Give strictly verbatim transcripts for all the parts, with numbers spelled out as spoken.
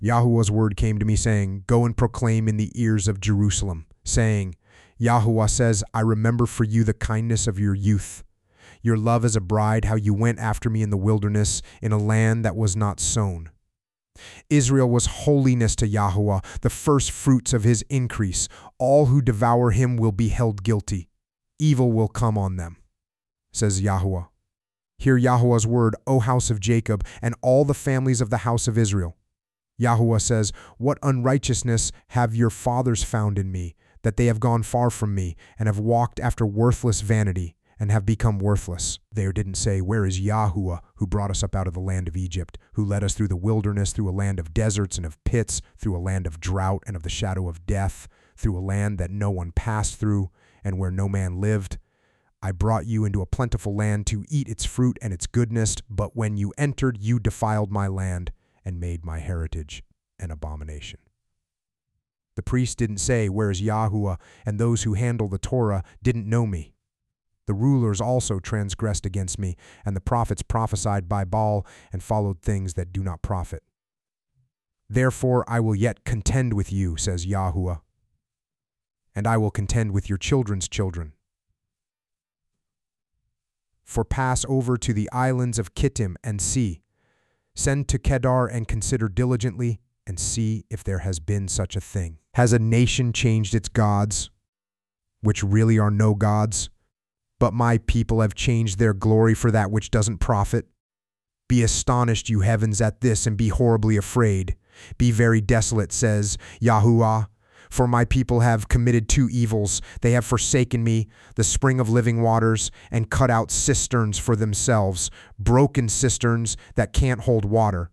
Yahuwah's word came to me, saying, Go and proclaim in the ears of Jerusalem, saying, Yahuwah says, I remember for you the kindness of your youth, your love as a bride, how you went after me in the wilderness, in a land that was not sown. Israel was holiness to Yahuwah, the first fruits of his increase. All who devour him will be held guilty. Evil will come on them, says Yahuwah. Hear Yahuwah's word, O house of Jacob, and all the families of the house of Israel. Yahuwah says, What unrighteousness have your fathers found in me, that they have gone far from me, and have walked after worthless vanity, and have become worthless. They didn't say, Where is Yahuwah, who brought us up out of the land of Egypt, who led us through the wilderness, through a land of deserts and of pits, through a land of drought and of the shadow of death, through a land that no one passed through, and where no man lived? I brought you into a plentiful land to eat its fruit and its goodness, but when you entered, you defiled my land and made my heritage an abomination. The priest didn't say, Where is Yahuwah? And those who handle the Torah didn't know me. The rulers also transgressed against me, and the prophets prophesied by Baal and followed things that do not profit. Therefore I will yet contend with you, says Yahuwah, and I will contend with your children's children. For pass over to the islands of Kittim and see. Send to Kedar and consider diligently, and see if there has been such a thing. Has a nation changed its gods, which really are no gods? But my people have changed their glory for that which doesn't profit. Be astonished, you heavens, at this, and be horribly afraid. Be very desolate, says Yahuwah. For my people have committed two evils. They have forsaken me, the spring of living waters, and cut out cisterns for themselves, broken cisterns that can't hold water.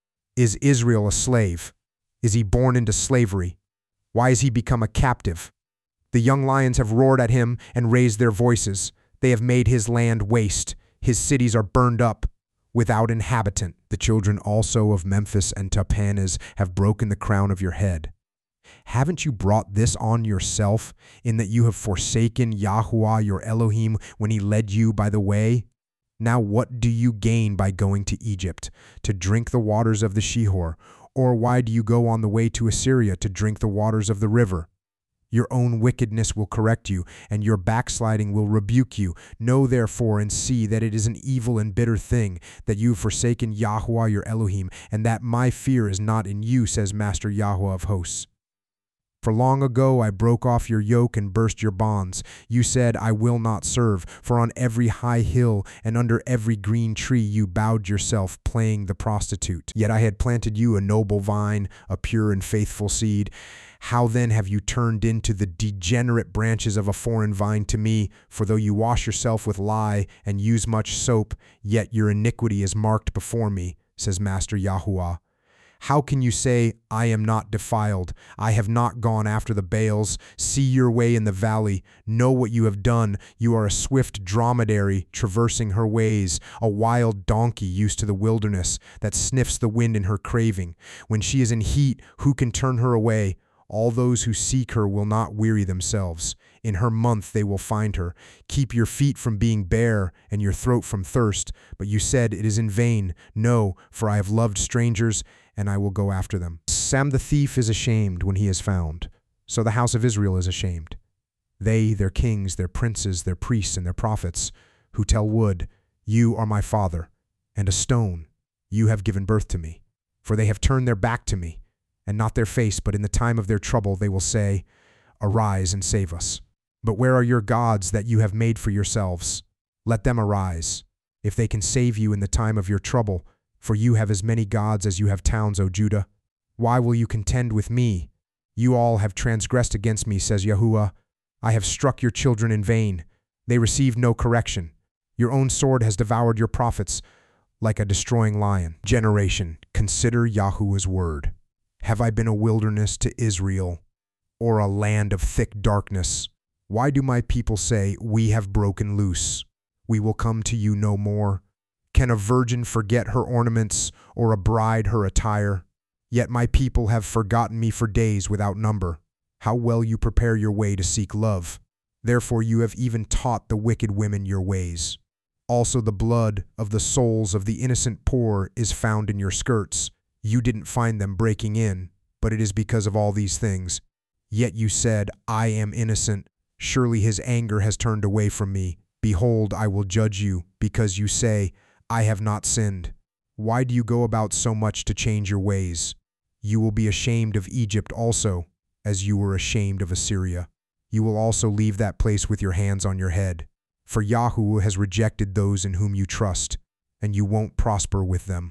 Is Israel a slave? Is he born into slavery? Why has he become a captive? The young lions have roared at him and raised their voices. They have made his land waste. His cities are burned up, without inhabitant. The children also of Memphis and Tahpanhes have broken the crown of your head. Haven't you brought this on yourself, in that you have forsaken Yahuwah your Elohim when he led you by the way? Now what do you gain by going to Egypt, to drink the waters of the Shihor? Or why do you go on the way to Assyria to drink the waters of the river? Your own wickedness will correct you, and your backsliding will rebuke you. Know therefore and see that it is an evil and bitter thing, that you have forsaken Yahuwah your Elohim, and that my fear is not in you, says Master Yahuwah of hosts. For long ago I broke off your yoke and burst your bonds. You said, I will not serve, for on every high hill and under every green tree you bowed yourself, playing the prostitute. Yet I had planted you a noble vine, a pure and faithful seed. How then have you turned into the degenerate branches of a foreign vine to me? For though you wash yourself with lye and use much soap, yet your iniquity is marked before me, says Master Yahuwah. How can you say, I am not defiled? I have not gone after the Baals. See your way in the valley. Know what you have done. You are a swift dromedary traversing her ways, a wild donkey used to the wilderness that sniffs the wind in her craving. When she is in heat, who can turn her away? All those who seek her will not weary themselves. In her month they will find her. Keep your feet from being bare and your throat from thirst. But you said, it is in vain. No, for I have loved strangers, and I will go after them. Sam the thief is ashamed when he is found. So the house of Israel is ashamed. They, their kings, their princes, their priests, and their prophets, who tell wood, you are my father, and a stone, you have given birth to me. For they have turned their back to me, and not their face, but in the time of their trouble they will say, arise and save us. But where are your gods that you have made for yourselves? Let them arise, if they can save you in the time of your trouble. For you have as many gods as you have towns, O Judah. Why will you contend with me? You all have transgressed against me, says Yahuwah. I have struck your children in vain. They received no correction. Your own sword has devoured your prophets like a destroying lion. Generation, consider Yahuwah's word. Have I been a wilderness to Israel, or a land of thick darkness? Why do my people say, we have broken loose? We will come to you no more. Can a virgin forget her ornaments, or a bride her attire? Yet my people have forgotten me for days without number. How well you prepare your way to seek love. Therefore you have even taught the wicked women your ways. Also the blood of the souls of the innocent poor is found in your skirts. You didn't find them breaking in, but it is because of all these things. Yet you said, I am innocent. Surely his anger has turned away from me. Behold, I will judge you, because you say, I have not sinned. Why do you go about so much to change your ways? You will be ashamed of Egypt also, as you were ashamed of Assyria. You will also leave that place with your hands on your head. For Yahweh has rejected those in whom you trust, and you won't prosper with them.